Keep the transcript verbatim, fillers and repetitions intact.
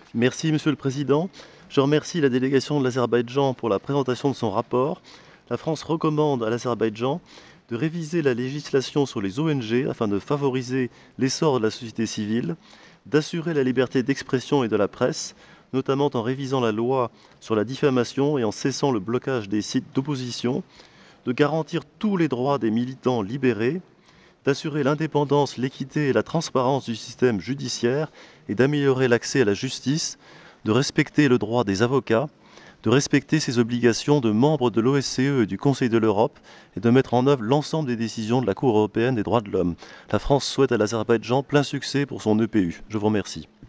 Merci Monsieur le Président. Je remercie la délégation de l'Azerbaïdjan pour la présentation de son rapport. La France recommande à l'Azerbaïdjan de réviser la législation sur les O N G afin de favoriser l'essor de la société civile, d'assurer la liberté d'expression et de la presse, notamment en révisant la loi sur la diffamation et en cessant le blocage des sites d'opposition, de garantir tous les droits des militants libérés, d'assurer l'indépendance, l'équité et la transparence du système judiciaire et d'améliorer l'accès à la justice, de respecter le droit des avocats, de respecter ses obligations de membre de l'O S C E et du Conseil de l'Europe et de mettre en œuvre l'ensemble des décisions de la Cour européenne des droits de l'homme. La France souhaite à l'Azerbaïdjan plein succès pour son E P U. Je vous remercie.